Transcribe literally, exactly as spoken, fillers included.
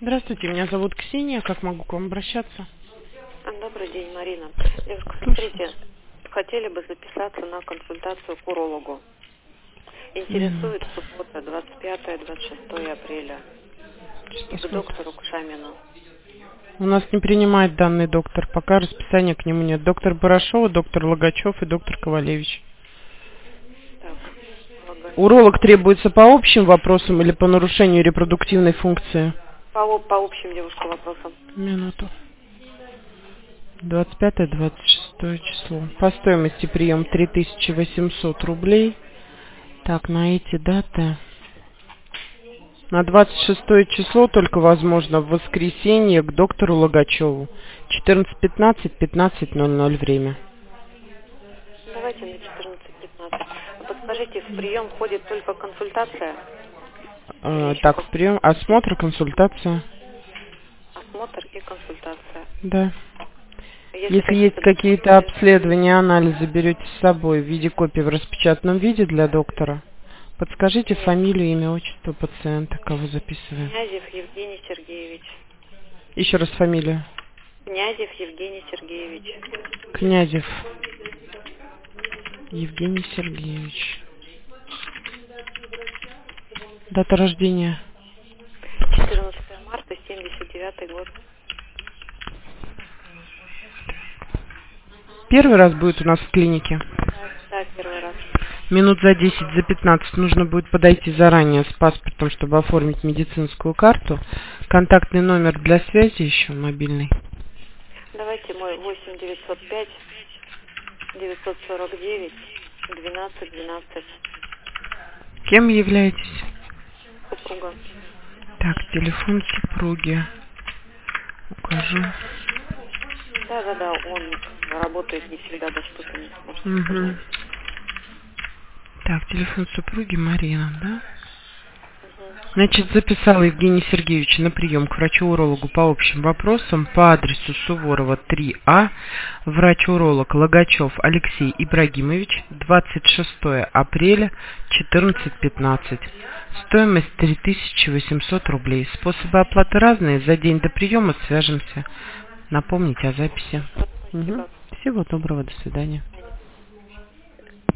Здравствуйте, меня зовут Ксения. Как могу к вам обращаться? Добрый день, Марина. Девушка, Слушаю. смотрите, хотели бы записаться на консультацию к урологу. Минут. Интересует суббота, двадцать пятое двадцать шестое апреля. Сейчас И к посмотрим. доктору Кушамину. У нас не принимает данный доктор, пока расписания к нему нет. Доктор Барашова, доктор Логачев и доктор Ковалевич. Так, Логачев. Уролог требуется по общим вопросам или по нарушению репродуктивной функции? По, об- по общим, девушка, вопросам. Минуту. двадцать пятое двадцать шестое число. По стоимости прием три тысячи восемьсот рублей. Так, на эти даты. На двадцать шестое число только возможно в воскресенье к доктору Логачеву. четырнадцать пятнадцать, пятнадцать ноль ноль время. Давайте на четырнадцать пятнадцать. Подскажите, в прием входит только консультация? А, так, в прием, осмотр, консультация. Осмотр и консультация. Да. Если, Если есть какие-то обследования, анализы, берете с собой в виде копии в распечатанном виде для доктора. Подскажите фамилию, имя, отчество пациента, кого записываем. Князев Евгений Сергеевич. Еще раз фамилию. Князев Евгений Сергеевич. Князев Евгений Сергеевич. Дата рождения. четырнадцатое марта, семьдесят девятый год. Первый раз будет у нас в клинике. Да, первый раз. Минут за десять, за пятнадцать нужно будет подойти заранее с паспортом, чтобы оформить медицинскую карту. Контактный номер для связи еще мобильный. Давайте мой восемь девятьсот пять девятьсот сорок девять двенадцать двенадцать. Кем являетесь? Супруга. Так, телефон супруги. Укажу. Да, да, да, он работает не всегда доступен. Угу. Так, телефон супруги Марина, да? Значит, записала Евгения Сергеевича на прием к врачу-урологу по общим вопросам по адресу Суворова три А, врач-уролог Логачев Алексей Ибрагимович, двадцать шестое апреля, четырнадцать пятнадцать. Стоимость три тысячи восемьсот рублей. Способы оплаты разные. За день до приема свяжемся. Напомните о записи. Угу. Всего доброго, до свидания.